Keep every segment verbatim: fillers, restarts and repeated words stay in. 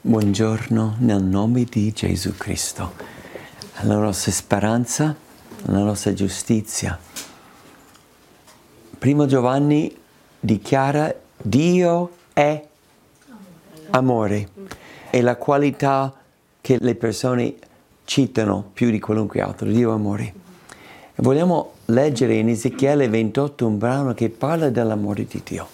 Buongiorno nel nome di Gesù Cristo, la nostra speranza, la nostra giustizia. Primo Giovanni dichiara: Dio è amore, è la qualità che le persone citano più di qualunque altro. Dio è amore. E vogliamo leggere in Ezechiele ventotto un brano che parla dell'amore di Dio.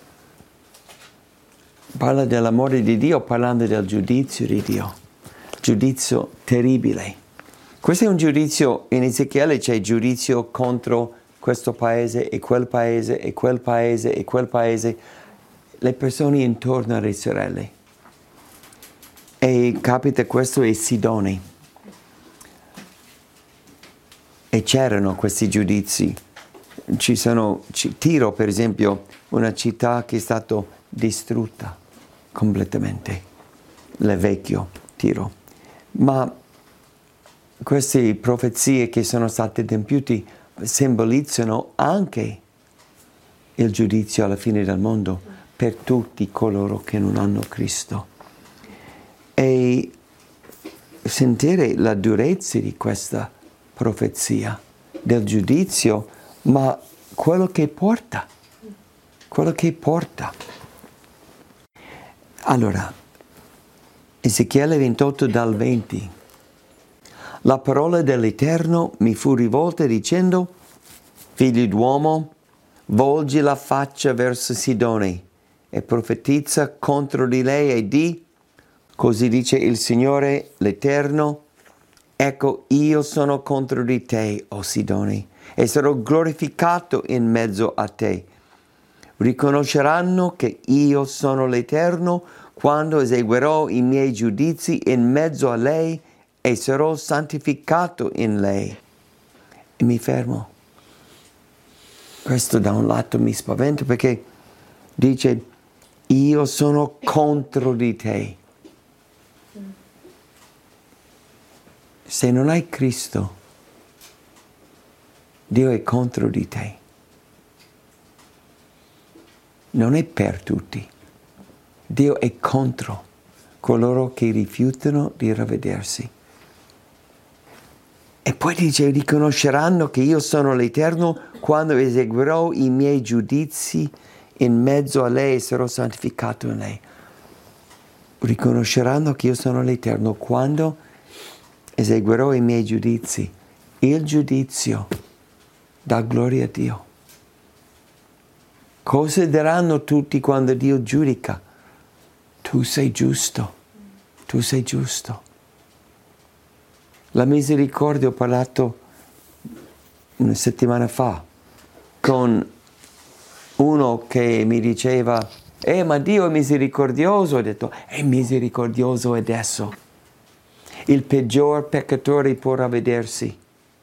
Parla dell'amore di Dio parlando del giudizio di Dio, giudizio terribile. Questo è un giudizio, in Ezechiele c'è giudizio contro questo paese e quel paese e quel paese e quel paese, le persone intorno alle sorelle. E capita questo ai Sidoni. E c'erano questi giudizi. Ci sono, Tiro per esempio, una città che è stata distrutta completamente, il vecchio Tiro. Ma queste profezie che sono state adempiute simbolizzano anche il giudizio alla fine del mondo per tutti coloro che non hanno Cristo. E sentire la durezza di questa profezia del giudizio, ma quello che porta, quello che porta. Allora, Ezechiele ventotto dal venti. La parola dell'Eterno mi fu rivolta dicendo: Figlio d'uomo, volgi la faccia verso Sidone e profetizza contro di lei e di: così dice il Signore l'Eterno, ecco io sono contro di te, o Sidone, e sarò glorificato in mezzo a te. Riconosceranno che io sono l'Eterno quando eseguirò i miei giudizi in mezzo a lei e sarò santificato in lei. E mi fermo. Questo da un lato mi spaventa perché dice: io sono contro di te. Se non hai Cristo, Dio è contro di te. Non è per tutti. Dio è contro coloro che rifiutano di ravvedersi. E poi dice: riconosceranno che io sono l'Eterno quando eseguirò i miei giudizi in mezzo a lei e sarò santificato in lei. Riconosceranno che io sono l'Eterno quando eseguirò i miei giudizi. Il giudizio dà gloria a Dio. Cosa diranno tutti quando Dio giudica? Tu sei giusto, tu sei giusto. La misericordia, ho parlato una settimana fa con uno che mi diceva: eh ma Dio è misericordioso. Ho detto: è misericordioso adesso. Il peggior peccatore può ravvedersi.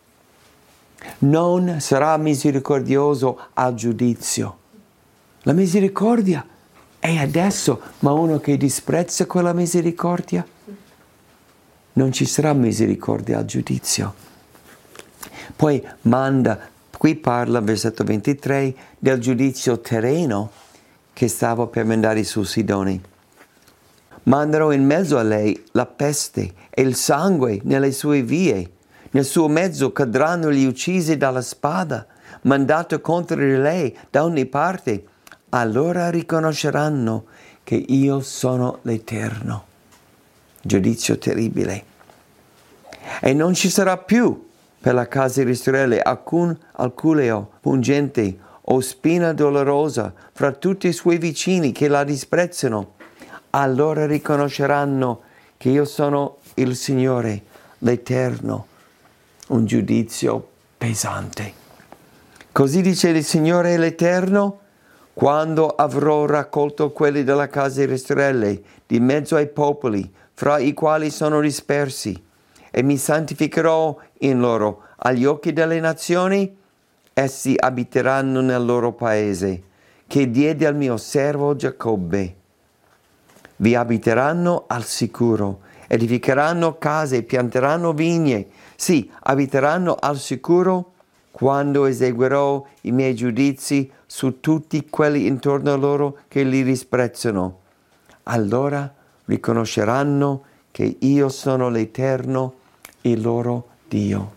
Non sarà misericordioso al giudizio. La misericordia è adesso, ma uno che disprezza quella misericordia, non ci sarà misericordia al giudizio. Poi manda, qui parla, versetto ventitré, del giudizio terreno che stava per mandare su Sidoni. Manderò in mezzo a lei la peste e il sangue nelle sue vie. Nel suo mezzo cadranno gli uccisi dalla spada, mandato contro di lei da ogni parte. Allora riconosceranno che io sono l'Eterno. Giudizio terribile. E non ci sarà più per la casa di Israele alcun alculeo pungente o spina dolorosa fra tutti i suoi vicini che la disprezzano. Allora riconosceranno che io sono il Signore, l'Eterno. Un giudizio pesante. Così dice il Signore l'Eterno: quando avrò raccolto quelli della casa di Israele di mezzo ai popoli, fra i quali sono dispersi, e mi santificherò in loro agli occhi delle nazioni, essi abiteranno nel loro paese, che diede al mio servo Giacobbe. Vi abiteranno al sicuro, edificheranno case e pianteranno vigne, sì, abiteranno al sicuro quando eseguirò i miei giudizi su tutti quelli intorno a loro che li disprezzano. Allora riconosceranno che io sono l'Eterno, il loro Dio.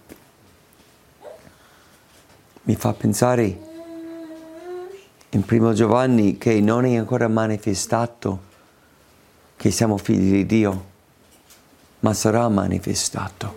Mi fa pensare in primo Giovanni che non è ancora manifestato che siamo figli di Dio, ma sarà manifestato.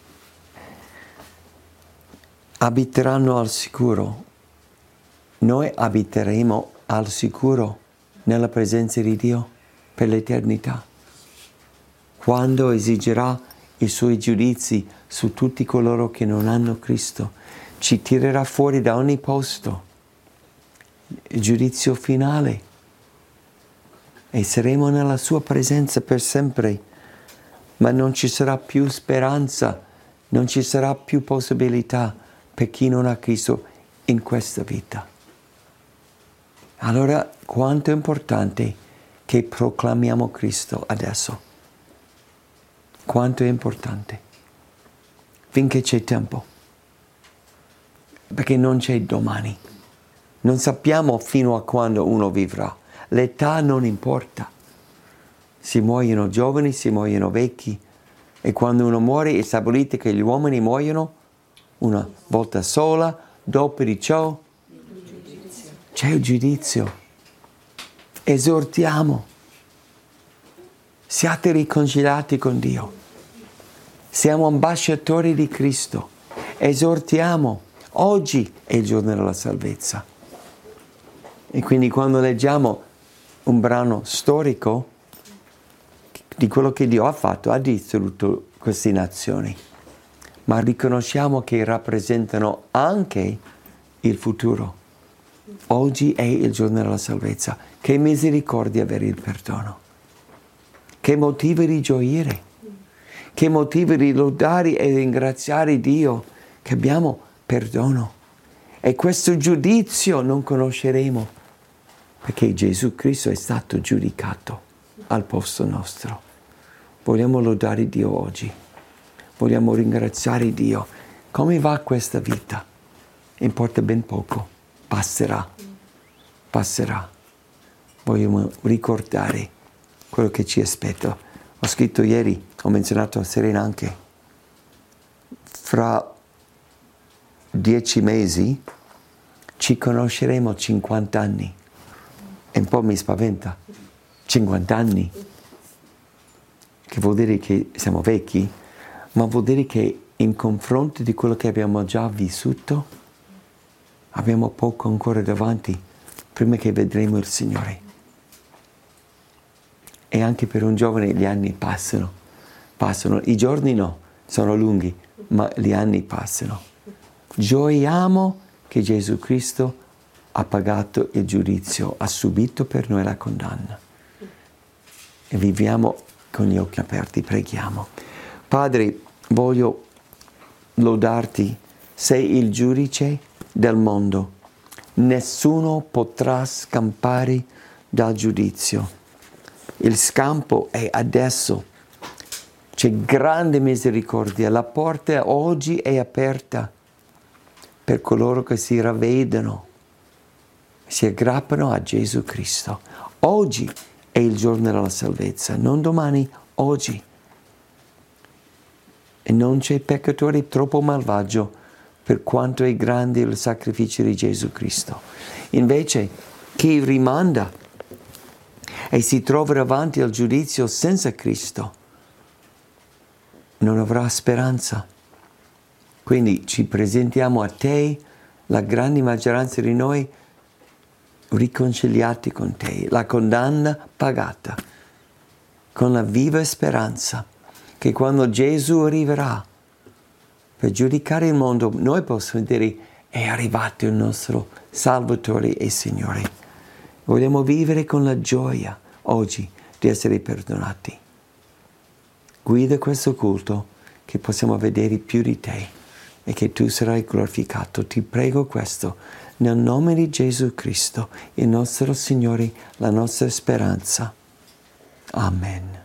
Abiteranno al sicuro. Noi abiteremo al sicuro nella presenza di Dio per l'eternità, quando esigerà i suoi giudizi su tutti coloro che non hanno Cristo. Ci tirerà fuori da ogni posto, il giudizio finale, e saremo nella sua presenza per sempre, ma non ci sarà più speranza, non ci sarà più possibilità per chi non ha Cristo in questa vita. Allora, quanto è importante che proclamiamo Cristo adesso. Quanto è importante. Finché c'è tempo. Perché non c'è domani. Non sappiamo fino a quando uno vivrà. L'età non importa. Si muoiono giovani, si muoiono vecchi. E quando uno muore è stabilito che gli uomini muoiono una volta sola, dopo di ciò c'è il giudizio. Esortiamo. Siate riconciliati con Dio. Siamo ambasciatori di Cristo. Esortiamo. Oggi è il giorno della salvezza. E quindi quando leggiamo un brano storico di quello che Dio ha fatto, ha distrutto queste nazioni. Ma riconosciamo che rappresentano anche il futuro. Oggi è il giorno della salvezza. Che misericordia avere il perdono. Che motivo di gioire. Che motivo di lodare e ringraziare Dio che abbiamo perdono. E questo giudizio non conosceremo perché Gesù Cristo è stato giudicato al posto nostro. Vogliamo lodare Dio oggi. Vogliamo ringraziare Dio. Come va questa vita? Importa ben poco. Passerà. Passerà. Vogliamo ricordare quello che ci aspetta. Ho scritto ieri, ho menzionato a Serena anche, fra dieci mesi ci conosceremo cinquanta anni. E un po' mi spaventa. cinquanta anni. Che vuol dire che siamo vecchi, ma vuol dire che in confronto di quello che abbiamo già vissuto, abbiamo poco ancora davanti prima che vedremo il Signore. E anche per un giovane gli anni passano, passano, i giorni no, sono lunghi, ma gli anni passano. Gioiamo che Gesù Cristo ha pagato il giudizio, ha subito per noi la condanna. E viviamo con gli occhi aperti, preghiamo. Padre, voglio lodarti, sei il giudice del mondo. Nessuno potrà scampare dal giudizio. Il scampo è adesso. C'è grande misericordia. La porta oggi è aperta per coloro che si ravvedono, si aggrappano a Gesù Cristo. Oggi è il giorno della salvezza, non domani, oggi. E non c'è peccatore troppo malvagio per quanto è grande il sacrificio di Gesù Cristo. Invece, chi rimanda e si trova davanti al giudizio senza Cristo non avrà speranza. Quindi ci presentiamo a te, la grande maggioranza di noi, riconciliati con te, la condanna pagata, con la viva speranza che quando Gesù arriverà per giudicare il mondo, noi possiamo dire è arrivato il nostro Salvatore e Signore. Vogliamo vivere con la gioia oggi di essere perdonati. Guida questo culto che possiamo vedere più di te e che tu sarai glorificato. Ti prego questo nel nome di Gesù Cristo, il nostro Signore, la nostra speranza. Amen.